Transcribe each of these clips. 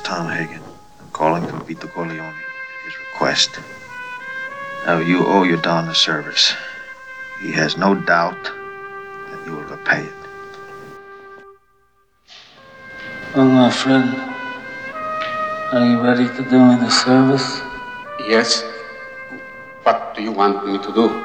Tom Hagen. I'm calling from Vito Corleone at his request. Now, you owe your Don a service. He has no doubt that you will repay it. Well, my friend, are you ready to do me the service? Yes. What do you want me to do?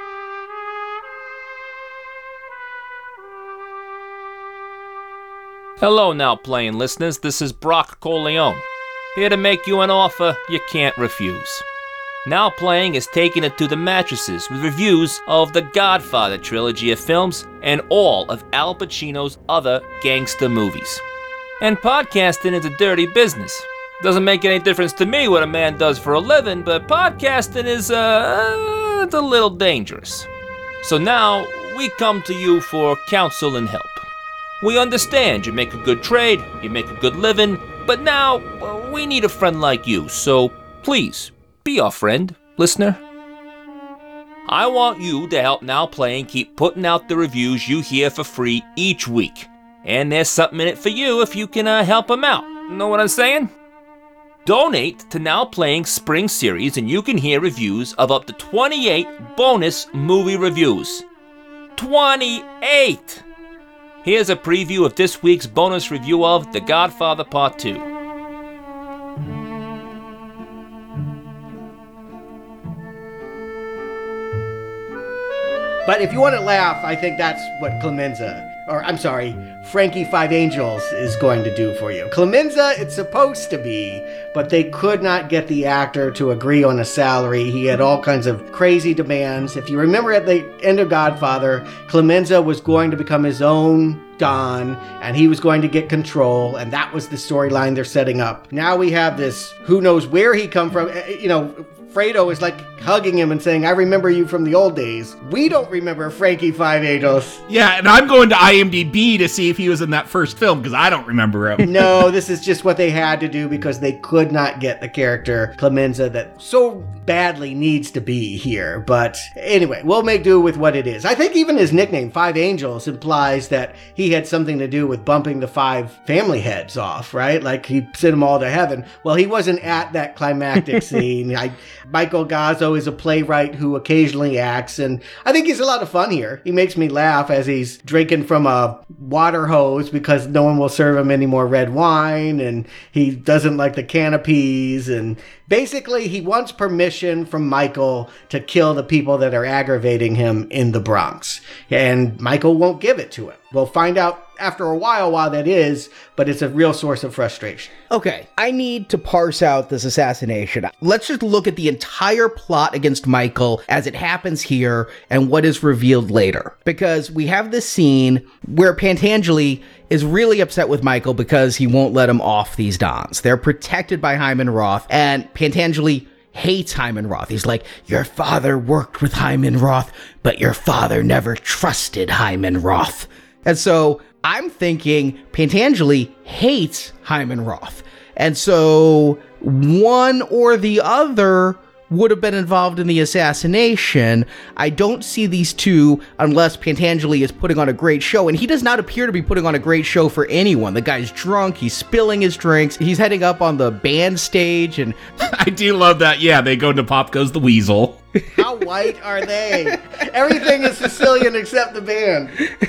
Hello, Now Playing listeners. This is Brock Corleone, here to make you an offer you can't refuse. Now Playing is taking it to the mattresses with reviews of the Godfather trilogy of films and all of Al Pacino's other gangster movies. And podcasting is a dirty business. Doesn't make any difference to me what a man does for a living, but podcasting is it's a little dangerous. So now we come to you for counsel and help. We understand you make a good trade, you make a good living, but now we need a friend like you, so please be our friend, listener. I want you to help Now Playing keep putting out the reviews you hear for free each week. And there's something in it for you if you can help them out. Know what I'm saying? Donate to Now Playing Spring Series and you can hear reviews of up to 28 bonus movie reviews. 28! Here's a preview of this week's bonus review of The Godfather Part 2. But if you want to laugh, I think that's what Frankie Five Angels is going to do for you. Clemenza, it's supposed to be, but they could not get the actor to agree on a salary. He had all kinds of crazy demands. If you remember at the end of Godfather, Clemenza was going to become his own Don, and he was going to get control, and that was the storyline they're setting up. Now we have this, who knows where he come from, Fredo is like hugging him and saying, I remember you from the old days. We don't remember Frankie Five Angels. Yeah, and I'm going to IMDb to see if he was in that first film, because I don't remember him. No, this is just what they had to do because they could not get the character Clemenza that so badly needs to be here. But anyway, we'll make do with what it is. I think even his nickname, Five Angels, implies that he had something to do with bumping the five family heads off, right? Like he sent them all to heaven. Well, he wasn't at that climactic scene. Michael Gazzo is a playwright who occasionally acts, and I think he's a lot of fun here. He makes me laugh as he's drinking from a water hose because no one will serve him any more red wine, and he doesn't like the canopies, and basically he wants permission from Michael to kill the people that are aggravating him in the Bronx, and Michael won't give it to him. We'll find out after a while why that is, but it's a real source of frustration. Okay, I need to parse out this assassination. Let's just look at the entire plot against Michael as it happens here and what is revealed later. Because we have this scene where Pantangeli is really upset with Michael because he won't let him off these Dons. They're protected by Hyman Roth, and Pantangeli hates Hyman Roth. He's like, your father worked with Hyman Roth, but your father never trusted Hyman Roth. And so I'm thinking Pantangeli hates Hyman Roth. And so one or the other would have been involved in the assassination. I don't see these two unless Pantangeli is putting on a great show, and he does not appear to be putting on a great show for anyone. The guy's drunk, he's spilling his drinks, he's heading up on the band stage, and I do love that. Yeah, they go to Pop Goes the Weasel. How white are they? Everything is Sicilian except the band.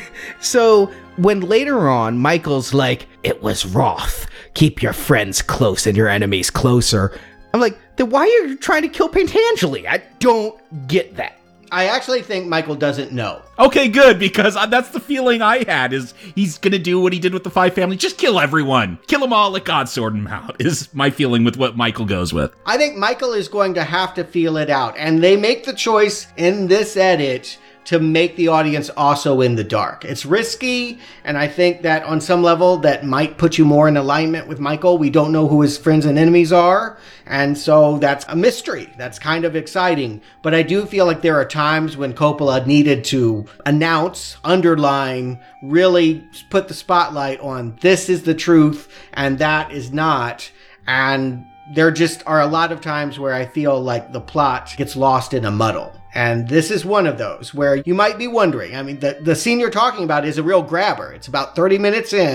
So when later on Michael's like, it was Roth, keep your friends close and your enemies closer, I'm like, then why are you trying to kill Pantangeli? I don't get that. I actually think Michael doesn't know. Okay, good, because that's the feeling I had, is he's gonna do what he did with the Five Family. Just kill everyone. Kill them all, let God sort them out, is my feeling with what Michael goes with. I think Michael is going to have to feel it out, and they make the choice in this edit to make the audience also in the dark. It's risky, and I think that on some level that might put you more in alignment with Michael. We don't know who his friends and enemies are, and so that's a mystery. That's kind of exciting. But I do feel like there are times when Coppola needed to announce, underline, really put the spotlight on this is the truth and that is not. And there just are a lot of times where I feel like the plot gets lost in a muddle. And this is one of those where you might be wondering, I mean, the scene you're talking about is a real grabber. It's about 30 minutes in,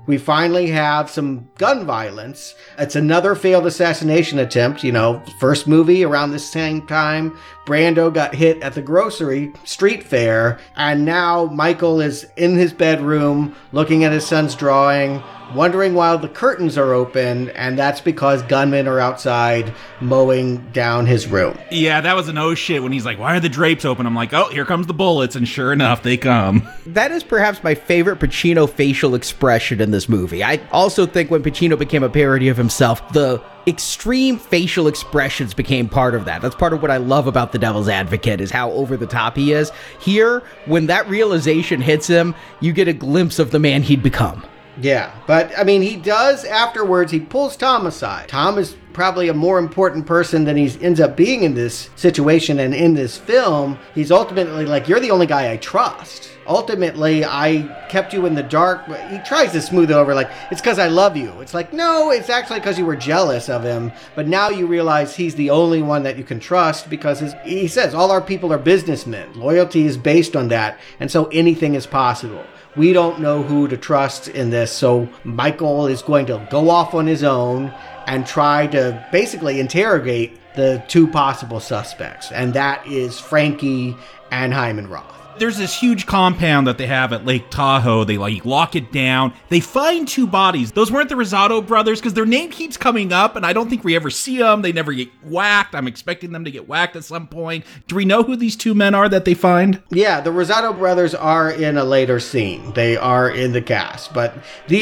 We finally have some gun violence. It's another failed assassination attempt. First movie around the same time, Brando got hit at the grocery street fair, and now Michael is in his bedroom looking at his son's drawing, wondering why the curtains are open, and that's because gunmen are outside mowing down his room. Yeah, that was an oh shit when he's like, why are the drapes open? I'm like, oh, here comes the bullets, and sure enough, they come. That is perhaps my favorite Pacino facial expression in this movie. I also think when Pacino became a parody of himself, the extreme facial expressions became part of that. That's part of what I love about The Devil's Advocate, is how over the top he is. Here, when that realization hits him, you get a glimpse of the man he'd become. Yeah, but he does afterwards, he pulls Tom aside. Tom is probably a more important person than he ends up being in this situation and in this film. He's ultimately like, you're the only guy I trust. Ultimately, I kept you in the dark. But he tries to smooth it over like, it's because I love you. It's like, no, it's actually because you were jealous of him. But now you realize he's the only one that you can trust because he says all our people are businessmen. Loyalty is based on that. And so anything is possible. We don't know who to trust in this, so Michael is going to go off on his own and try to basically interrogate the two possible suspects, and that is Frankie and Hyman Roth. There's this huge compound that they have at Lake Tahoe. They lock it down. They find two bodies. Those weren't the Rosado brothers because their name keeps coming up and I don't think we ever see them. They never get whacked. I'm expecting them to get whacked at some point. Do we know who these two men are that they find? Yeah, the Rosado brothers are in a later scene. They are in the cast, but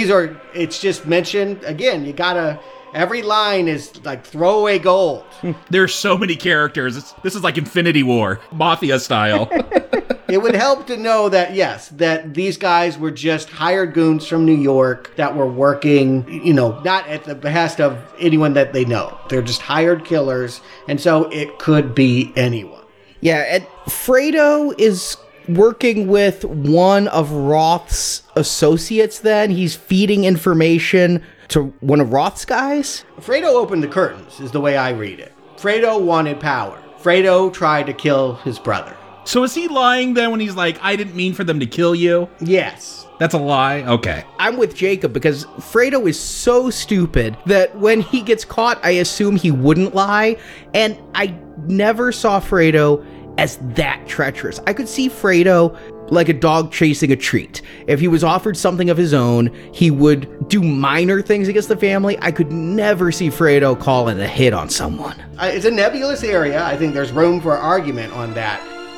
it's just mentioned. Again, every line is like throwaway gold. There's so many characters. This is like Infinity War, Mafia style. It would help to know that, yes, that these guys were just hired goons from New York that were working, not at the behest of anyone that they know. They're just hired killers, and so it could be anyone. Yeah, and Fredo is working with one of Roth's associates then. He's feeding information to one of Roth's guys. Fredo opened the curtains, is the way I read it. Fredo wanted power. Fredo tried to kill his brother. So is he lying then when he's like, I didn't mean for them to kill you? Yes. That's a lie? Okay. I'm with Jacob because Fredo is so stupid that when he gets caught, I assume he wouldn't lie. And I never saw Fredo as that treacherous. I could see Fredo like a dog chasing a treat. If he was offered something of his own, he would do minor things against the family. I could never see Fredo call it a hit on someone. It's a nebulous area. I think there's room for argument on that.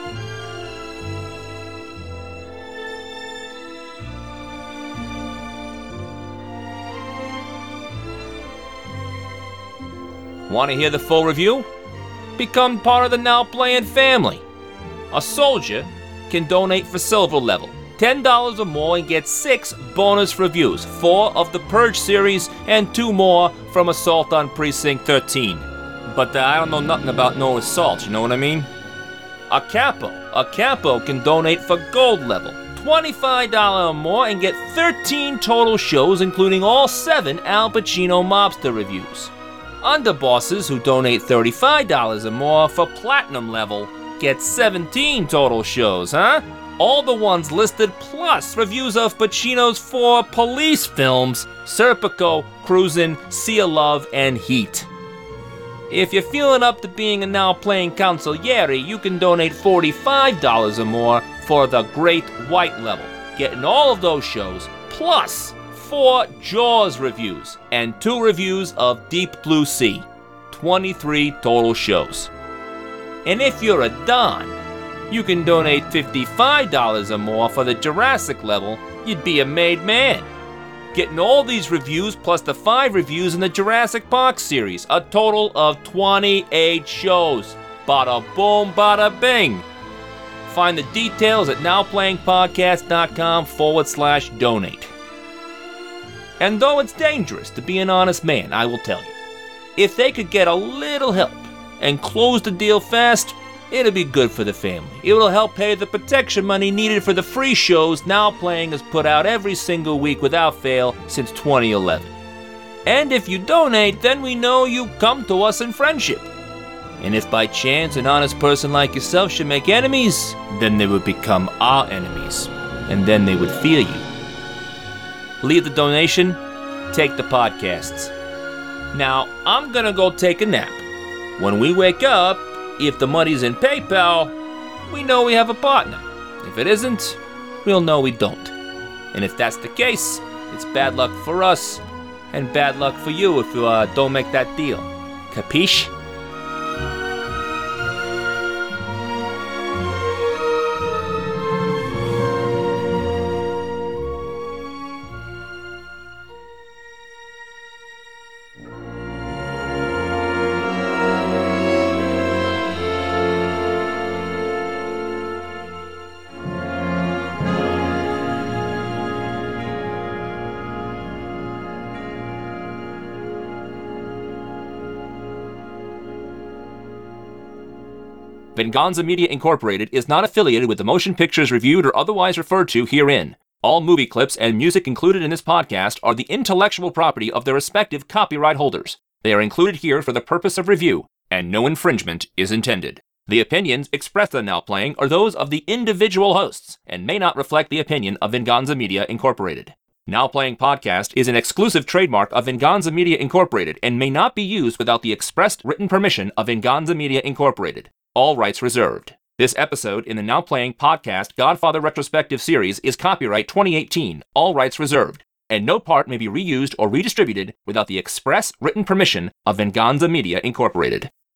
Want to hear the full review? Become part of the Now Playing family. A soldier can donate for silver level, $10 or more, and get 6 bonus reviews, 4 of the Purge series and 2 more from Assault on Precinct 13. But I don't know nothing about no assault, you know what I mean? A capo can donate for gold level, $25 or more, and get 13 total shows, including all 7 Al Pacino mobster reviews. Underbosses who donate $35 or more for platinum level get 17 total shows, huh? All the ones listed plus reviews of Pacino's 4 police films, Serpico, Cruisin', Sea of Love, and Heat. If you're feeling up to being a Now Playing consigliere, you can donate $45 or more for the Great White level, getting all of those shows, plus 4 Jaws reviews and 2 reviews of Deep Blue Sea, 23 total shows. And if you're a Don, you can donate $55 or more for the Jurassic level. You'd be a made man. Getting all these reviews plus the 5 reviews in the Jurassic Park series, a total of 28 shows. Bada boom, bada bing. Find the details at nowplayingpodcast.com/donate. And though it's dangerous to be an honest man, I will tell you, if they could get a little help and close the deal fast, it'll be good for the family. It will help pay the protection money needed for the free shows Now Playing has put out every single week without fail since 2011. And if you donate, then we know you come to us in friendship. And if by chance an honest person like yourself should make enemies, then they would become our enemies, and then they would fear you. Leave the donation, take the podcasts. Now, I'm gonna go take a nap. When we wake up, if the money's in PayPal, we know we have a partner. If it isn't, we'll know we don't. And if that's the case, it's bad luck for us, and bad luck for you if you don't make that deal. Capiche? Venganza Media Incorporated is not affiliated with the motion pictures reviewed or otherwise referred to herein. All movie clips and music included in this podcast are the intellectual property of their respective copyright holders. They are included here for the purpose of review, and no infringement is intended. The opinions expressed on Now Playing are those of the individual hosts and may not reflect the opinion of Venganza Media Incorporated. Now Playing Podcast is an exclusive trademark of Venganza Media Incorporated and may not be used without the expressed written permission of Venganza Media Incorporated. All rights reserved. This episode in the Now Playing Podcast Godfather Retrospective Series is copyright 2018, all rights reserved, and no part may be reused or redistributed without the express written permission of Venganza Media Incorporated.